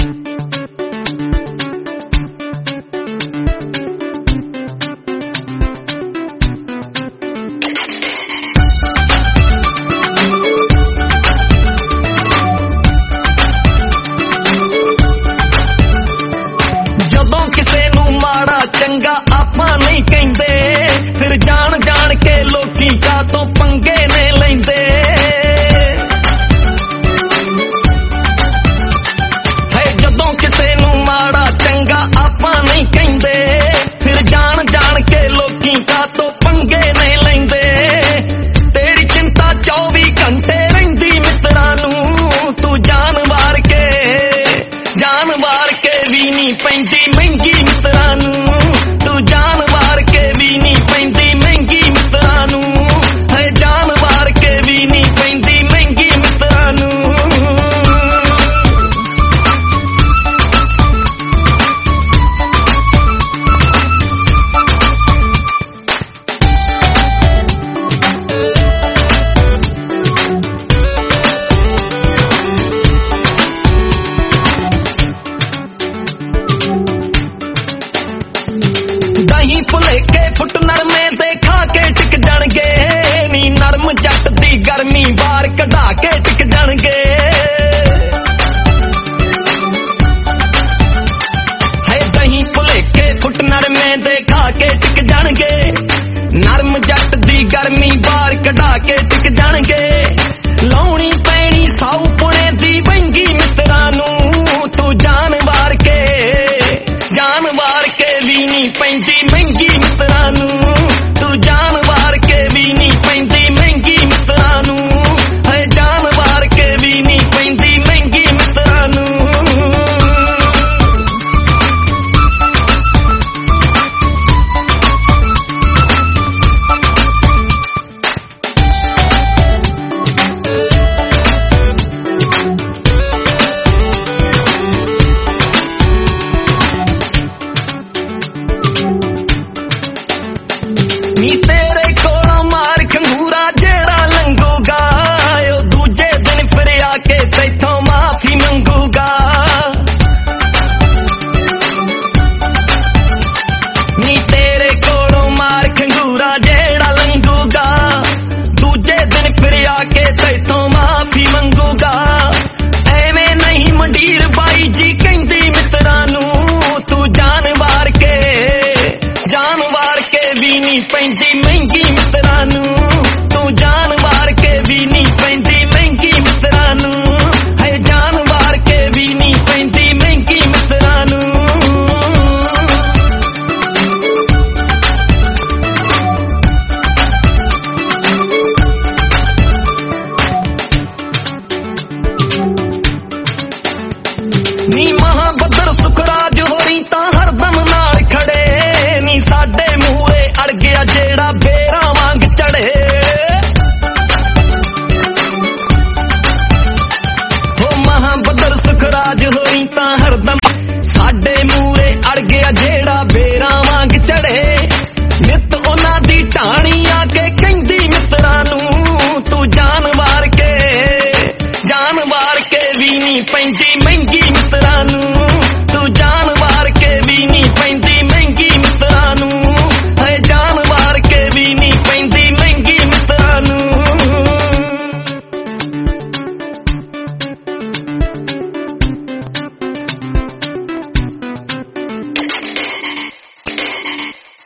चंगा आपा नहीं कहंदे, फिर जान जान के लोकी कातों पंगे ने लैंदे। है जदों किसे नू माड़ा चंगा आपा नहीं कहंदे, फिर जान जान के लोकी कातों पंगे ने लैंदे। तेरी चिंता 24 घंटे रहिंदी मित्रां नू, तू जान वार के भी नहीं पैंदी महंगी मित्रां नू। दही फुलेके फुट नरमे दे खा के टिक जाणगे, नी नरम जट दी गर्मी बार कढा के टिक जाणगे। है दही फुलेके फुट नरमे दे खा के टिक जाणगे, नरम जट दी गर्मी बार कढा के टिक जाणगे। लाउणी पैणी साऊ पुणे दी वंगी मित्रां नू, तू जान वार के भी नहीं पैंदी महंगी मित्रां नू। तू जान वार के भी नहीं पैंदी महंगी मित्रां नू। है जान वार के भी नहीं पैंदी महंगी मित्रां नू। नी तेरे कोलों मार खंगूरा जेड़ा लंघूगा, ओ दूजे दिन फिर आके तैथों माफी मंगूगा। नी तेरे कोलों मार खंगूरा जेड़ा लंघूगा, दूजे दिन फिर आके तैथों माफी मंगूगा। एवें नहीं मंडीर बाई जी कहंदी मित्रां नू, तू जान वार के भी नहीं पैंदी महंगी मित्रां नू। तू जान वार के भी नहीं पैंदी महंगी मित्रां नू। है जान वार के भी नहीं पैंदी महंगी मित्रां नू। नी महाबदर सुखराज होरी तां हरदम